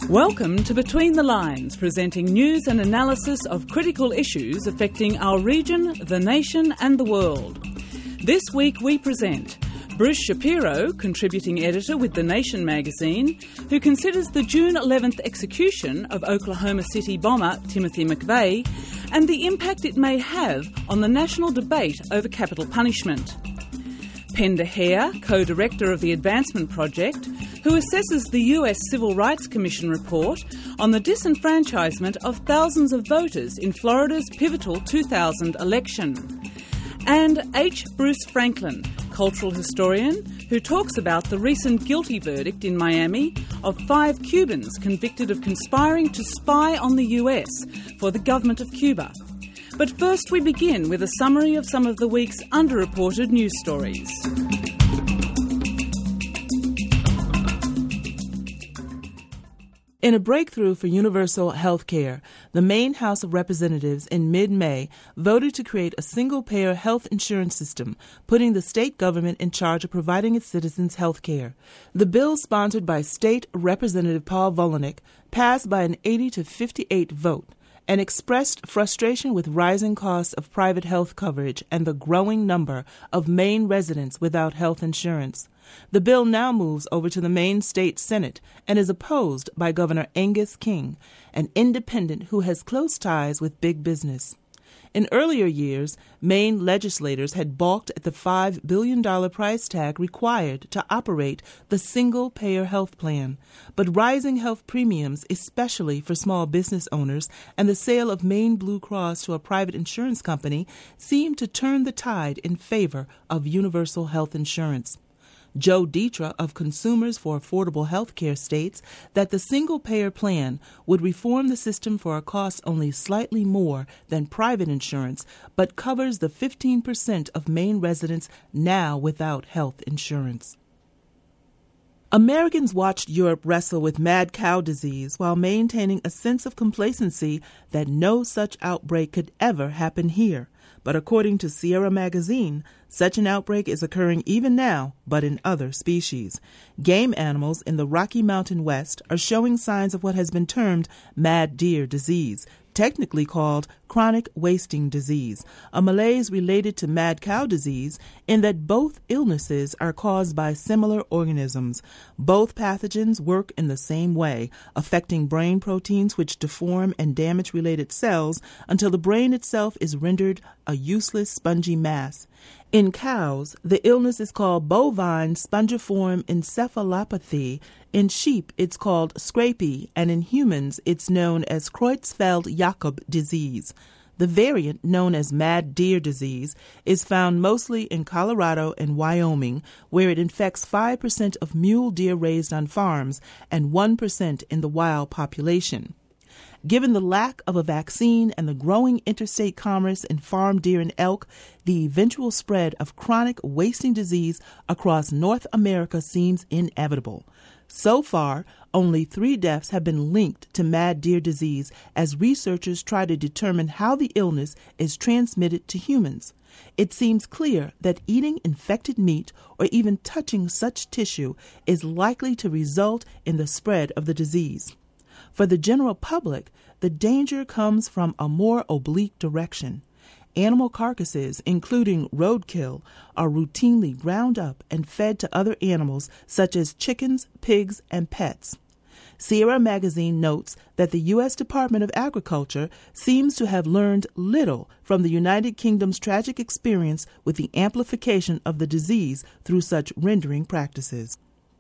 Welcome to Between the Lines, presenting news and analysis of critical issues affecting our region, the nation and the world. This week we present Bruce Shapiro, contributing editor with The Nation magazine, who considers the June 11th execution of Oklahoma City bomber Timothy McVeigh and the impact it may have on the national debate over capital punishment. Penda Hare, co-director of the Advancement Project, who assesses the US Civil Rights Commission report on the disenfranchisement of thousands of voters in Florida's pivotal 2000 election. And H. Bruce Franklin, cultural historian, who talks about the recent guilty verdict in Miami of 5 Cubans convicted of conspiring to spy on the US for the government of Cuba. But first we begin with a summary of some of the week's underreported news stories. In a breakthrough for universal health care, the Maine House of Representatives in mid-May voted to create a single-payer health insurance system, putting the state government in charge of providing its citizens health care. The bill, sponsored by State Representative Paul Volanek, passed by an 80-58 vote and expressed frustration with rising costs of private health coverage and the growing number of Maine residents without health insurance. The bill now moves over to the Maine State Senate and is opposed by Governor Angus King, an independent who has close ties with big business. In earlier years, Maine legislators had balked at the $5 billion price tag required to operate the single-payer health plan. But rising health premiums, especially for small business owners, and the sale of Maine Blue Cross to a private insurance company seemed to turn the tide in favor of universal health insurance. Joe Dietra of Consumers for Affordable Health Care states that the single-payer plan would reform the system for a cost only slightly more than private insurance, but covers the 15% of Maine residents now without health insurance. Americans watched Europe wrestle with mad cow disease while maintaining a sense of complacency that no such outbreak could ever happen here. But according to Sierra magazine, such an outbreak is occurring even now, but in other species. Game animals in the Rocky Mountain West are showing signs of what has been termed mad deer disease, technically called chronic wasting disease, a malaise related to mad cow disease in that both illnesses are caused by similar organisms. Both pathogens work in the same way, affecting brain proteins which deform and damage related cells until the brain itself is rendered a useless spongy mass. In cows, the illness is called bovine spongiform encephalopathy. In sheep, it's called scrapie, and in humans, it's known as Creutzfeldt-Jakob disease. The variant, known as mad deer disease, is found mostly in Colorado and Wyoming, where it infects 5% of mule deer raised on farms and 1% in the wild population. Given the lack of a vaccine and the growing interstate commerce in farm deer and elk, the eventual spread of chronic wasting disease across North America seems inevitable. So far, only 3 deaths have been linked to mad deer disease as researchers try to determine how the illness is transmitted to humans. It seems clear that eating infected meat or even touching such tissue is likely to result in the spread of the disease. For the general public, the danger comes from a more oblique direction. Animal carcasses, including roadkill, are routinely ground up and fed to other animals such as chickens, pigs, and pets. Sierra magazine notes that the U.S. Department of Agriculture seems to have learned little from the United Kingdom's tragic experience with the amplification of the disease through such rendering practices.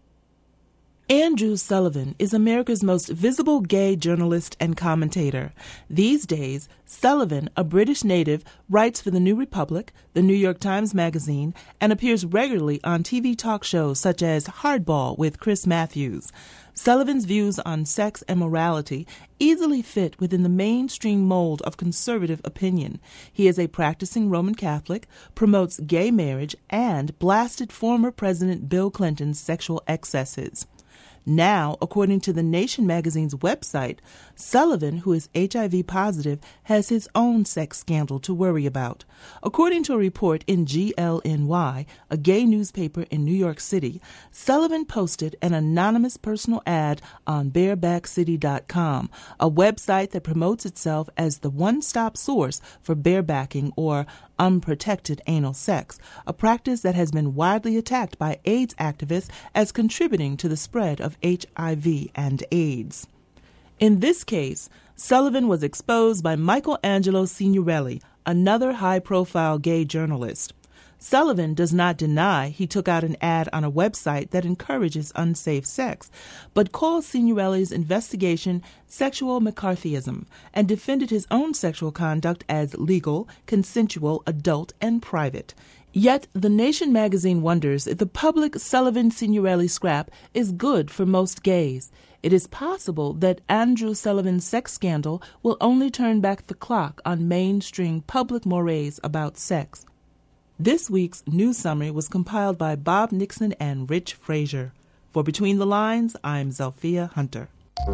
Andrew Sullivan is America's most visible gay journalist and commentator. These days, Sullivan, a British native, writes for The New Republic, the New York Times Magazine, and appears regularly on TV talk shows such as Hardball with Chris Matthews. Sullivan's views on sex and morality easily fit within the mainstream mold of conservative opinion. He is a practicing Roman Catholic, promotes gay marriage, and blasted former President Bill Clinton's sexual excesses. Now, according to The Nation magazine's website, Sullivan, who is HIV positive, has his own sex scandal to worry about. According to a report in GLNY, a gay newspaper in New York City, Sullivan posted an anonymous personal ad on barebackcity.com, a website that promotes itself as the one-stop source for barebacking or unprotected anal sex, a practice that has been widely attacked by AIDS activists as contributing to the spread of HIV and AIDS. In this case, Sullivan was exposed by Michael Angelo Signorelli, another high-profile gay journalist. Sullivan does not deny he took out an ad on a website that encourages unsafe sex, but calls Signorelli's investigation sexual McCarthyism and defended his own sexual conduct as legal, consensual, adult, and private. Yet, The Nation magazine wonders if the public Sullivan-Signorelli scrap is good for most gays. It is possible that Andrew Sullivan's sex scandal will only turn back the clock on mainstream public mores about sex. This week's news summary was compiled by Bob Nixon and Rich Frazier. For Between the Lines, I'm Zelphia Hunter.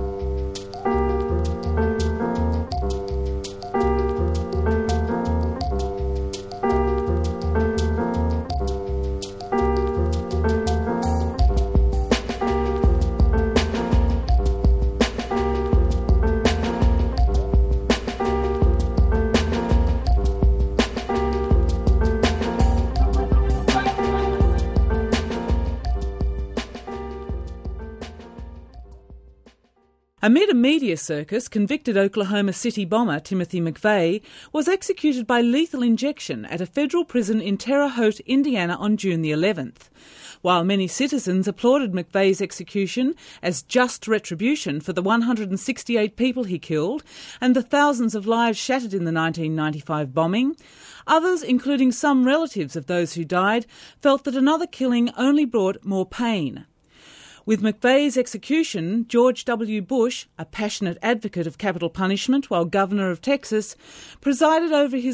Amid a media circus, convicted Oklahoma City bomber Timothy McVeigh was executed by lethal injection at a federal prison in Terre Haute, Indiana on June the 11th. While many citizens applauded McVeigh's execution as just retribution for the 168 people he killed and the thousands of lives shattered in the 1995 bombing, others, including some relatives of those who died, felt that another killing only brought more pain. With McVeigh's execution, George W. Bush, a passionate advocate of capital punishment while governor of Texas, presided over his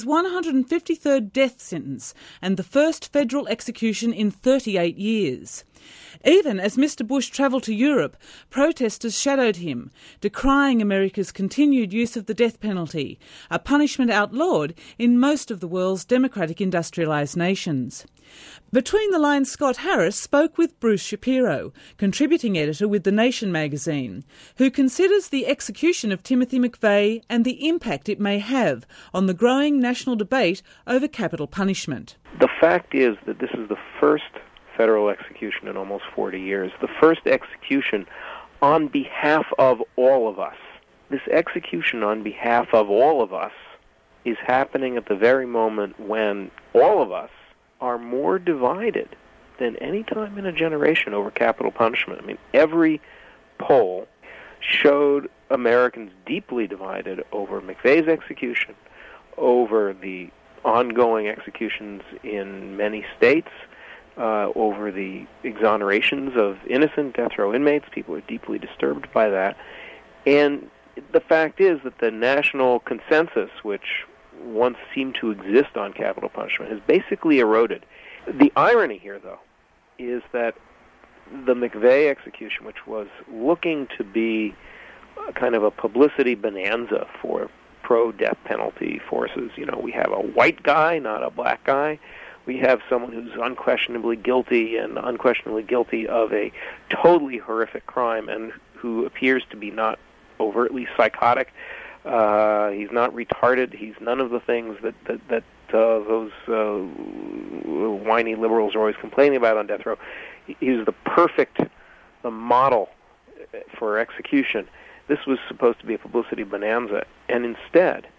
153rd death sentence and the first federal execution in 38 years. Even as Mr. Bush travelled to Europe, protesters shadowed him, decrying America's continued use of the death penalty, a punishment outlawed in most of the world's democratic industrialised nations. Between the Lines, Scott Harris spoke with Bruce Shapiro, contributing editor with The Nation magazine, who considers the execution of Timothy McVeigh and the impact it may have on the growing national debate over capital punishment. The fact is that this is the first federal execution in almost 40 years, the first execution on behalf of all of us. This execution on behalf of all of us is happening at the very moment when all of us are more divided than any time in a generation over capital punishment. I mean, every poll showed Americans deeply divided over McVeigh's execution, over the ongoing executions in many states, over the exonerations of innocent death row inmates. People are deeply disturbed by that. And the fact is that the national consensus, which once seemed to exist on capital punishment, has basically eroded. The irony here, though, is that the McVeigh execution, which was looking to be kind of a publicity bonanza for pro-death penalty forces, you know, we have a white guy, not a black guy. We have someone who's unquestionably guilty and unquestionably guilty of a totally horrific crime and who appears to be not overtly psychotic. He's not retarded. He's none of the things that those whiny liberals are always complaining about on death row. He's the model for execution. This was supposed to be a publicity bonanza, and instead,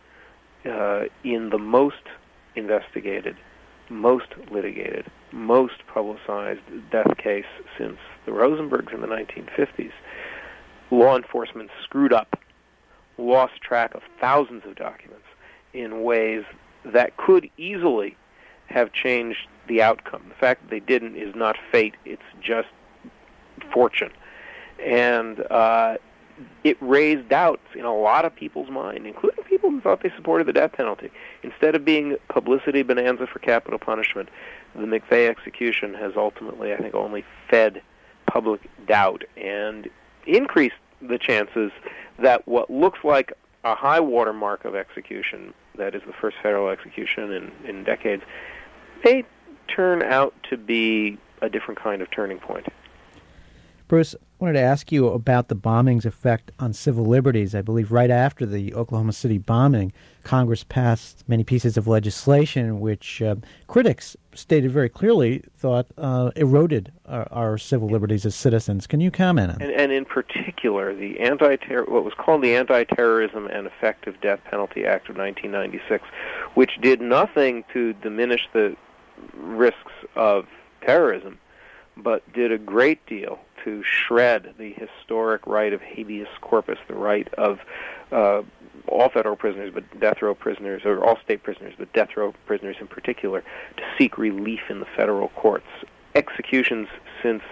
in the most investigated, most litigated, most publicized death case since the Rosenbergs in the 1950s, law enforcement screwed up, lost track of thousands of documents in ways that could easily have changed the outcome. The fact that they didn't is not fate, it's just fortune. And it raised doubts in a lot of people's mind, including people who thought they supported the death penalty. Instead of being publicity bonanza for capital punishment, the McVeigh execution has ultimately, I think, only fed public doubt and increased the chances that what looks like a high watermark of execution, that is the first federal execution in decades, may turn out to be a different kind of turning point. Bruce, I wanted to ask you about the bombing's effect on civil liberties. I believe right after the Oklahoma City bombing, Congress passed many pieces of legislation which critics stated very clearly thought eroded our civil liberties as citizens. Can you comment on that? And in particular, the what was called the Anti-Terrorism and Effective Death Penalty Act of 1996, which did nothing to diminish the risks of terrorism, but did a great deal to shred the historic right of habeas corpus, the right of all federal prisoners, but death row prisoners, or all state prisoners, but death row prisoners in particular, to seek relief in the federal courts. Executions since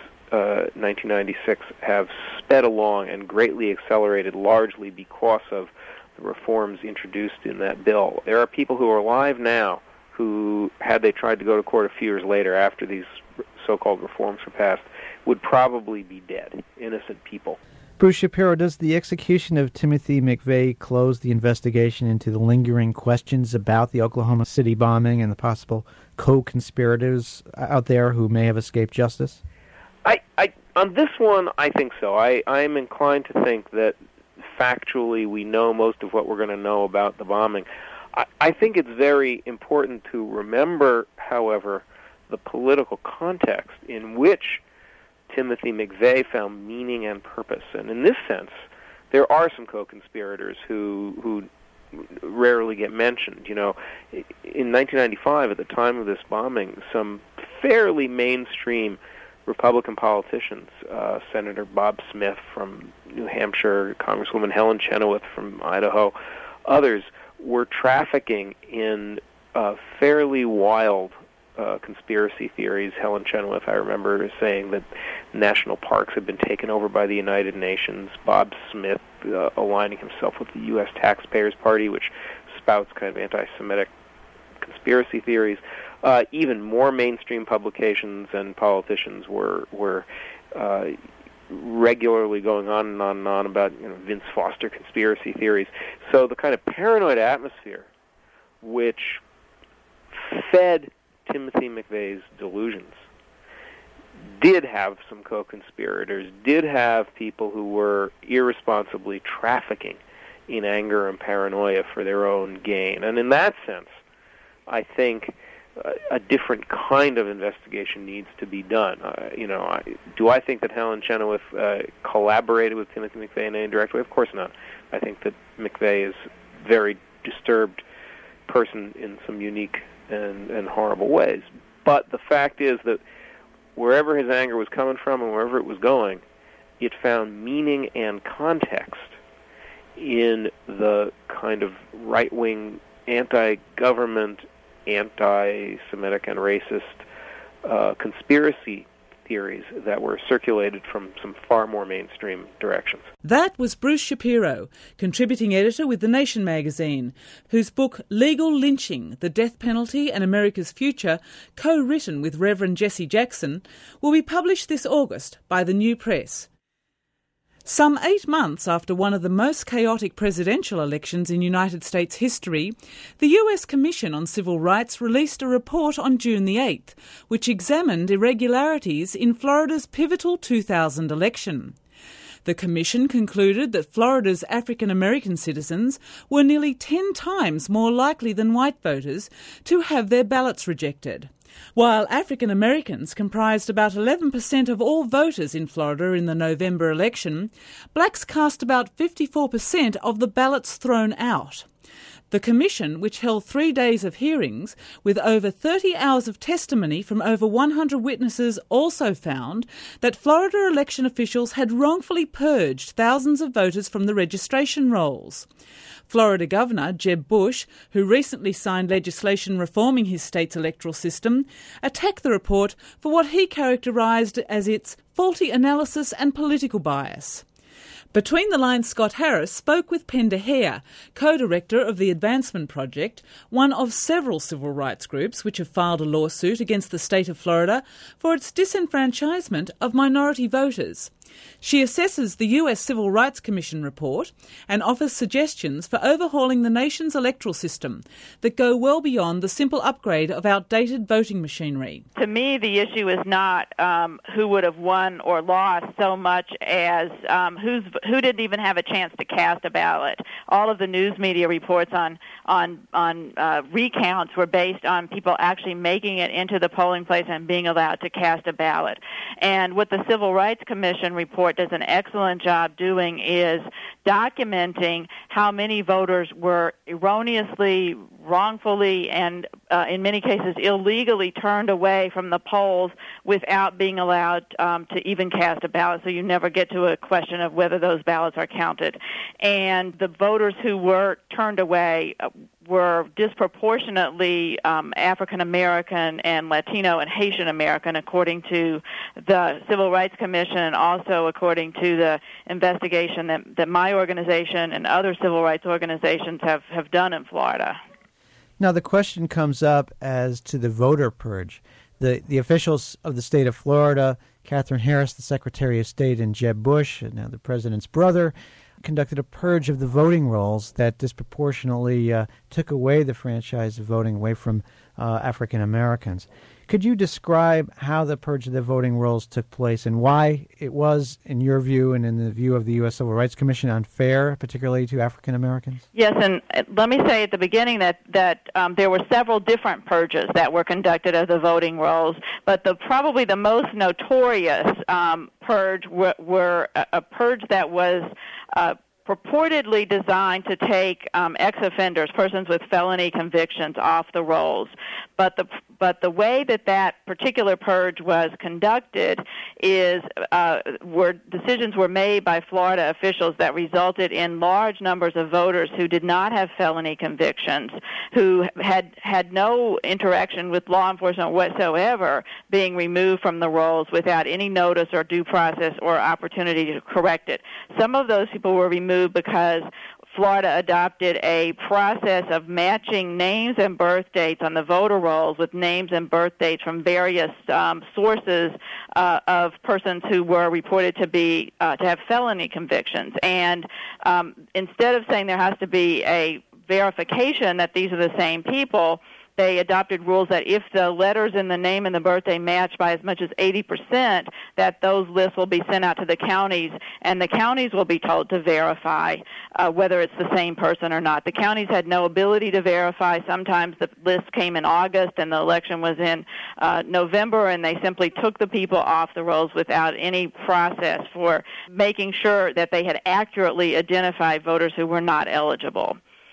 1996 have sped along and greatly accelerated, largely because of the reforms introduced in that bill. There are people who are alive now who, had they tried to go to court a few years later after these so-called reforms were passed, would probably be dead, innocent people. Bruce Shapiro, does the execution of Timothy McVeigh close the investigation into the lingering questions about the Oklahoma City bombing and the possible co-conspirators out there who may have escaped justice? On this one, I think so. I'm inclined to think that factually we know most of what we're going to know about the bombing. I think it's very important to remember, however, the political context in which Timothy McVeigh found meaning and purpose. And in this sense, there are some co-conspirators who rarely get mentioned. You know, in 1995, at the time of this bombing, some fairly mainstream Republican politicians, Senator Bob Smith from New Hampshire, Congresswoman Helen Chenoweth from Idaho, others were trafficking in fairly wild conspiracy theories. Helen Chenoweth, I remember, saying that national parks had been taken over by the United Nations. Bob Smith aligning himself with the U.S. Taxpayers Party, which spouts kind of anti-Semitic conspiracy theories. Even more mainstream publications and politicians were regularly going on and on and on about Vince Foster conspiracy theories. So the kind of paranoid atmosphere which fed Timothy McVeigh's delusions did have some co-conspirators, did have people who were irresponsibly trafficking in anger and paranoia for their own gain. And in that sense, I think a different kind of investigation needs to be done. Do I think that Helen Chenoweth collaborated with Timothy McVeigh in any direct way? Of course not. I think that McVeigh is a very disturbed person in some unique and horrible ways. But the fact is that wherever his anger was coming from and wherever it was going, it found meaning and context in the kind of right-wing, anti-government, anti-Semitic and racist conspiracy theories that were circulated from some far more mainstream directions. That was Bruce Shapiro, contributing editor with The Nation magazine, whose book Legal Lynching, The Death Penalty and America's Future, co-written with Reverend Jesse Jackson, will be published this August by the New Press. Some 8 months after one of the most chaotic presidential elections in United States history, the US Commission on Civil Rights released a report on June the 8th, which examined irregularities in Florida's pivotal 2000 election. The Commission concluded that Florida's African-American citizens were nearly 10 times more likely than white voters to have their ballots rejected. While African Americans comprised about 11% of all voters in Florida in the November election, blacks cast about 54% of the ballots thrown out. The Commission, which held 3 days of hearings with over 30 hours of testimony from over 100 witnesses, also found that Florida election officials had wrongfully purged thousands of voters from the registration rolls. Florida Governor Jeb Bush, who recently signed legislation reforming his state's electoral system, attacked the report for what he characterised as its faulty analysis and political bias. Between the Lines, Scott Harris spoke with Penda Hare, co-director of the Advancement Project, one of several civil rights groups which have filed a lawsuit against the state of Florida for its disenfranchisement of minority voters. She assesses the US Civil Rights Commission report and offers suggestions for overhauling the nation's electoral system that go well beyond the simple upgrade of outdated voting machinery. To me, the issue is not who would have won or lost so much as who didn't even have a chance to cast a ballot. All of the news media reports on recounts were based on people actually making it into the polling place and being allowed to cast a ballot. And what the Civil Rights Commission report does an excellent job doing is documenting how many voters were erroneously, wrongfully, and in many cases illegally turned away from the polls without being allowed to even cast a ballot, so you never get to a question of whether those ballots are counted. And the voters who were turned away were disproportionately African American and Latino and Haitian American, according to the Civil Rights Commission, and also according to the investigation that my organization and other civil rights organizations have done in Florida. Now, the question comes up as to the voter purge. The officials of the state of Florida, Katherine Harris, the Secretary of State, and Jeb Bush, now the president's brother, conducted a purge of the voting rolls that disproportionately took away the franchise of voting away from African Americans. Could you describe how the purge of the voting rolls took place and why it was, in your view and in the view of the U.S. Civil Rights Commission, unfair, particularly to African Americans? Yes, and let me say at the beginning that there were several different purges that were conducted of the voting rolls, but probably the most notorious purge were a purge that was purportedly designed to take ex-offenders, persons with felony convictions, off the rolls. But the way that particular purge was conducted is decisions were made by Florida officials that resulted in large numbers of voters who did not have felony convictions, who had no interaction with law enforcement whatsoever, being removed from the rolls without any notice or due process or opportunity to correct it. Some of those people were removed because Florida adopted a process of matching names and birth dates on the voter rolls with names and birth dates from various sources of persons who were reported to have felony convictions. And instead of saying there has to be a verification that these are the same people, they adopted rules that if the letters in the name and the birthday match by as much as 80%, that those lists will be sent out to the counties, and the counties will be told to verify whether it's the same person or not. The counties had no ability to verify. Sometimes the list came in August and the election was in November, and they simply took the people off the rolls without any process for making sure that they had accurately identified voters who were not eligible.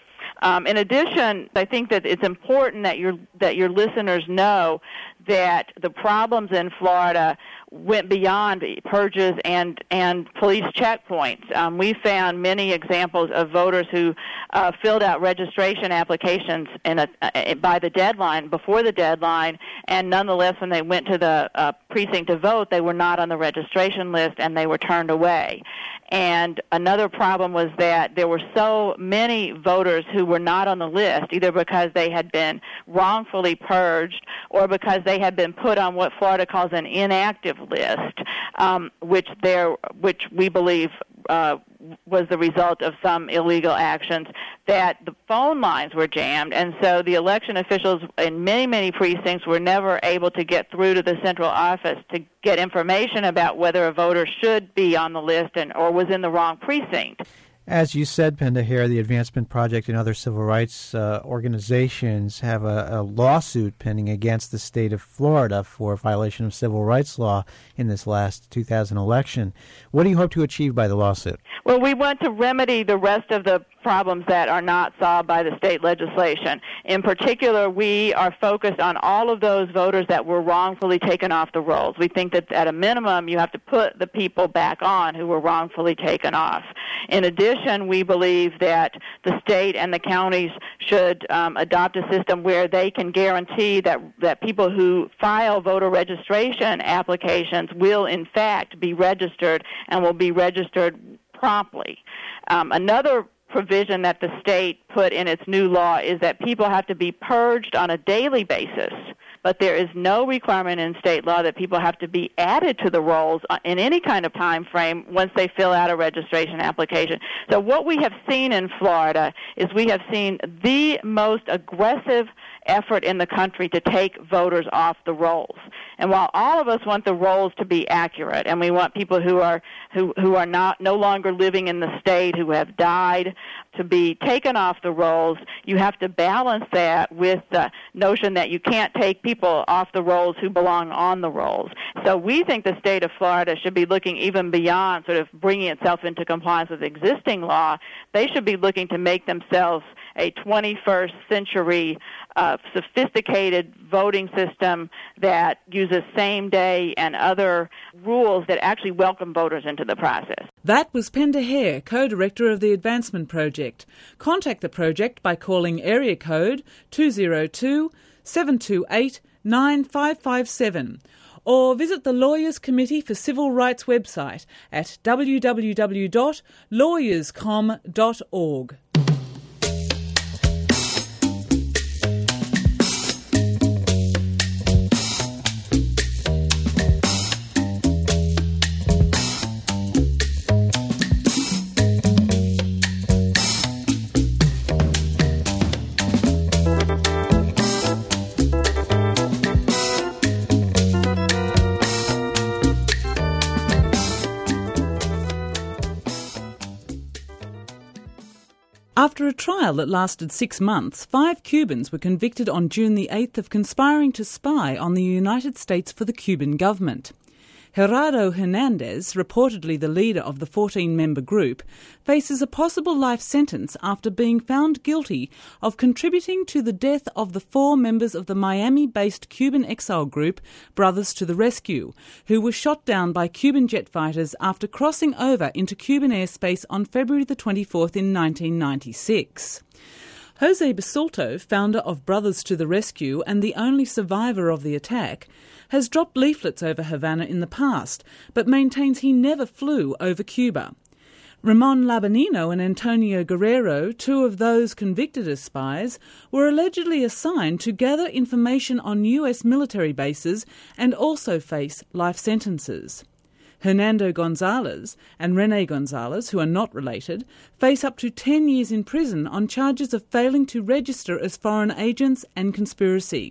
In addition, I think that it's important that your listeners know that the problems in Florida went beyond purges and police checkpoints. We found many examples of voters who filled out registration applications by the deadline, before the deadline, and nonetheless, when they went to the precinct to vote, they were not on the registration list and they were turned away. And another problem was that there were so many voters who were not on the list, either because they had been wrongfully purged or because they had been put on what Florida calls an inactive list, which we believe was the result of some illegal actions, that the phone lines were jammed, and so the election officials in many, many precincts were never able to get through to the central office to get information about whether a voter should be on the list or was in the wrong precinct. As you said, Penda Hare, the Advancement Project and other civil rights organizations have a lawsuit pending against the state of Florida for violation of civil rights law in this last 2000 election. What do you hope to achieve by the lawsuit? Well, we want to remedy the rest of the problems that are not solved by the state legislation. In particular, we are focused on all of those voters that were wrongfully taken off the rolls. We think that at a minimum, you have to put the people back on who were wrongfully taken off. In addition, we believe that the state and the counties should adopt a system where they can guarantee that people who file voter registration applications will, in fact, be registered and will be registered promptly. Another provision that the state put in its new law is that people have to be purged on a daily basis, but there is no requirement in state law that people have to be added to the rolls in any kind of time frame once they fill out a registration application. So what we have seen in Florida is we have seen the most aggressive effort in the country to take voters off the rolls. And while all of us want the rolls to be accurate, and we want people who are no longer living in the state, who have died, to be taken off the rolls, you have to balance that with the notion that you can't take people off the rolls who belong on the rolls. So we think the state of Florida should be looking even beyond sort of bringing itself into compliance with existing law. They should be looking to make themselves a 21st century sophisticated voting system that uses same-day and other rules that actually welcome voters into the process. That was Penda Hare, co-director of the Advancement Project. Contact the project by calling area code 202-728-9557 or visit the Lawyers Committee for Civil Rights website at www.lawyerscom.org. After a trial that lasted 6 months, 5 Cubans were convicted on June the 8th of conspiring to spy on the United States for the Cuban government. Gerardo Hernandez, reportedly the leader of the 14-member group, faces a possible life sentence after being found guilty of contributing to the death of the 4 members of the Miami-based Cuban exile group Brothers to the Rescue, who were shot down by Cuban jet fighters after crossing over into Cuban airspace on February the 24th in 1996. Jose Basulto, founder of Brothers to the Rescue and the only survivor of the attack, has dropped leaflets over Havana in the past, but maintains he never flew over Cuba. Ramon Labanino and Antonio Guerrero, 2 of those convicted as spies, were allegedly assigned to gather information on US military bases and also face life sentences. Hernando Gonzalez and Rene Gonzalez, who are not related, face up to 10 years in prison on charges of failing to register as foreign agents and conspiracy.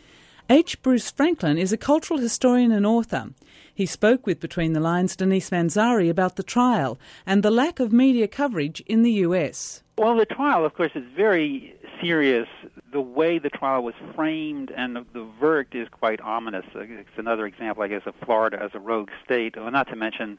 H. Bruce Franklin is a cultural historian and author. He spoke with Between the Lines' Denise Manzari about the trial and the lack of media coverage in the US. Well, the trial, of course, is very serious. The way the trial was framed and the verdict is quite ominous. It's another example, I guess, of Florida as a rogue state, well, not to mention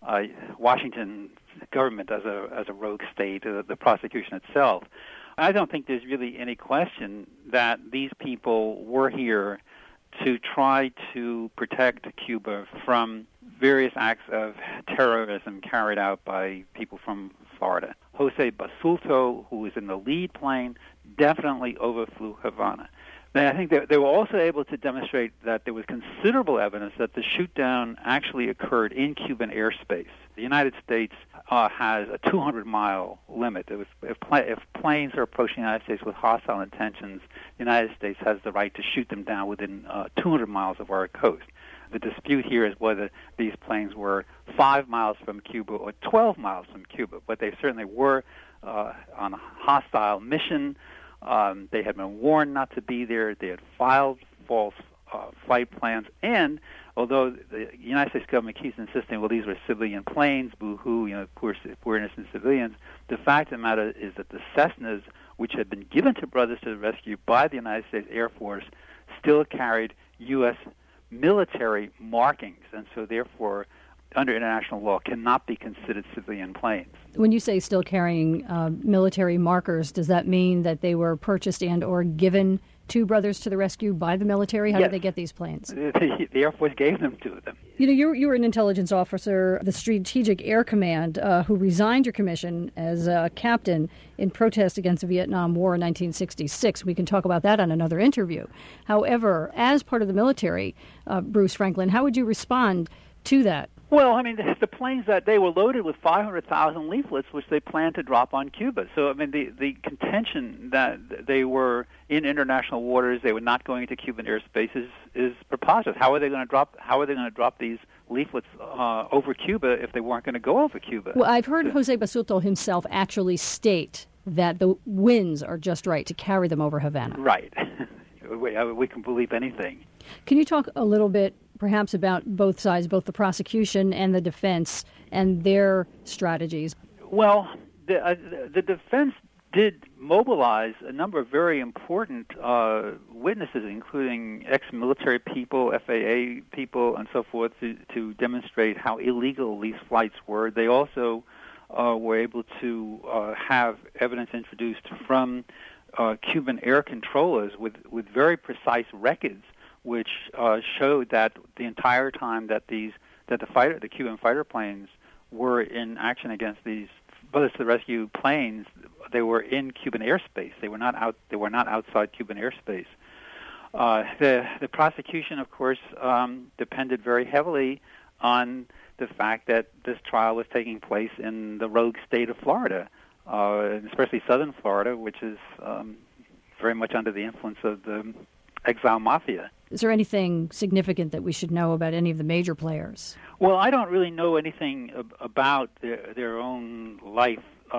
Washington government as a rogue state, the prosecution itself. I don't think there's really any question that these people were here to try to protect Cuba from various acts of terrorism carried out by people from Florida. Jose Basulto, who was in the lead plane, definitely overflew Havana. And I think they were also able to demonstrate that there was considerable evidence that the shoot-down actually occurred in Cuban airspace. The United States has a 200-mile limit. If planes are approaching the United States with hostile intentions, the United States has the right to shoot them down within 200 miles of our coast. The dispute here is whether these planes were 5 miles from Cuba or 12 miles from Cuba, but they certainly were on a hostile mission. They had been warned not to be there. They had filed false flight plans. And although the United States government keeps insisting, well, these were civilian planes, boo-hoo, poor innocent civilians, the fact of the matter is that the Cessnas, which had been given to Brothers to the Rescue by the United States Air Force, still carried U.S. military markings, and so therefore, under international law, cannot be considered civilian planes. When you say still carrying military markers, does that mean that they were purchased and or given to Brothers to the Rescue by the military? How did they get these planes? The Air Force gave them to them. You know, you were an intelligence officer of the Strategic Air Command who resigned your commission as a captain in protest against the Vietnam War in 1966. We can talk about that on another interview. However, as part of the military, Bruce Franklin, how would you respond to that? Well, I mean, the planes that day were loaded with 500,000 leaflets, which they planned to drop on Cuba. So, I mean, the contention that they were in international waters, they were not going into Cuban airspace is preposterous. How are they going to drop these leaflets over Cuba if they weren't going to go over Cuba? Well, I've heard Jose Basulto himself actually state that the winds are just right to carry them over Havana. Right. We can believe anything. Can you talk a little bit, perhaps, about both sides, both the prosecution and the defense, and their strategies? Well, the defense did mobilize a number of very important witnesses, including ex-military people, FAA people, and so forth, to demonstrate how illegal these flights were. They also were able to have evidence introduced from Cuban air controllers with very precise records, which showed that the entire time that the Cuban fighter planes were in action against these bullets to rescue planes, they were in Cuban airspace. They were not outside Cuban airspace. The prosecution, of course, depended very heavily on the fact that this trial was taking place in the rogue state of Florida, especially southern Florida, which is very much under the influence of the exile mafia. Is there anything significant that we should know about any of the major players? Well, I don't really know anything about their own life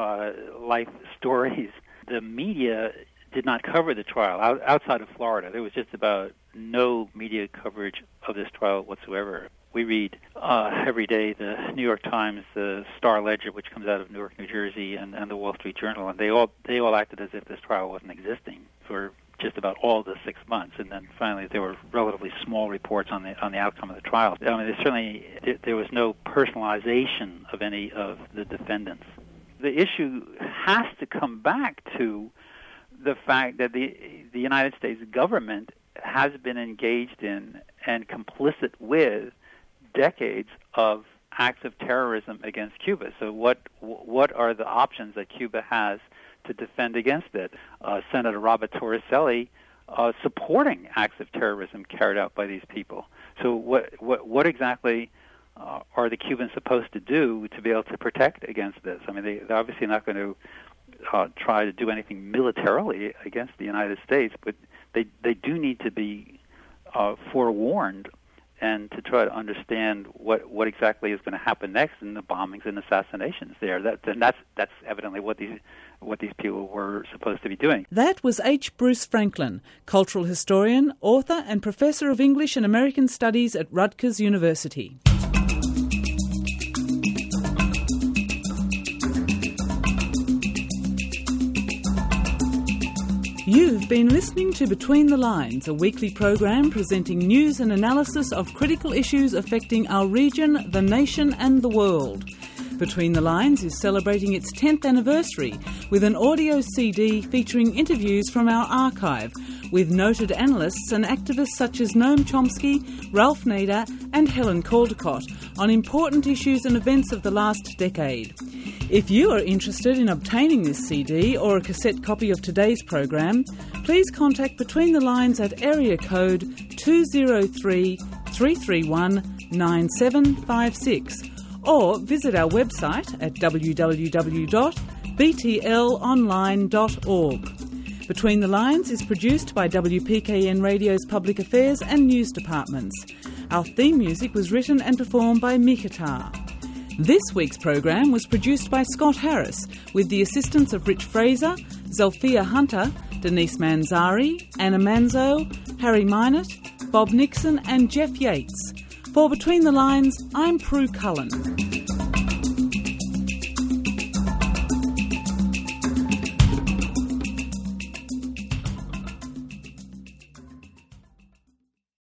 stories. The media did not cover the trial outside of Florida. There was just about no media coverage of this trial whatsoever. We read every day the New York Times, the Star Ledger, which comes out of Newark, New Jersey, and the Wall Street Journal, and they all acted as if this trial wasn't existing for just about all the 6 months, and then finally there were relatively small reports on the outcome of the trial. I mean, there was no personalization of any of the defendants. The issue has to come back to the fact that the United States government has been engaged in and complicit with decades of acts of terrorism against Cuba. So what are the options that Cuba has to defend against it? Senator Robert Torricelli supporting acts of terrorism carried out by these people. So what exactly are the Cubans supposed to do to be able to protect against this? I mean, they're obviously not going to try to do anything militarily against the United States, but they do need to be forewarned and to try to understand what exactly is going to happen next in the bombings and assassinations there. That's evidently what these people were supposed to be doing. That was H. Bruce Franklin, cultural historian, author and professor of English and American Studies at Rutgers University. You've been listening to Between the Lines, a weekly program presenting news and analysis of critical issues affecting our region, the nation and the world. Between the Lines is celebrating its 10th anniversary with an audio CD featuring interviews from our archive with noted analysts and activists such as Noam Chomsky, Ralph Nader and Helen Caldicott on important issues and events of the last decade. If you are interested in obtaining this CD or a cassette copy of today's program, please contact Between the Lines at area code 203 331 9756 or visit our website at www.btlonline.org. Between the Lines is produced by WPKN Radio's Public Affairs and News Departments. Our theme music was written and performed by Mikatar. This week's program was produced by Scott Harris with the assistance of Rich Fraser, Zelfia Hunter, Denise Manzari, Anna Manzo, Harry Minott, Bob Nixon and Jeff Yates. For Between the Lines, I'm Prue Cullen.